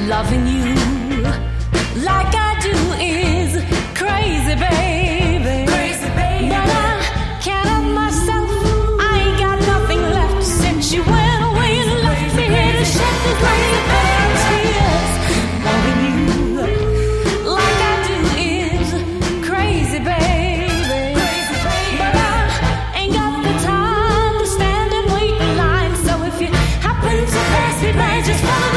Loving you like I do is crazy, baby. Crazy, baby. But I can't help myself. I ain't got nothing left since you went away and left me here to shed these crazy tears. Loving you like I do is crazy, baby. Crazy, baby. But I ain't got the time to stand and wait in line. So if you happen to pass me by, just follow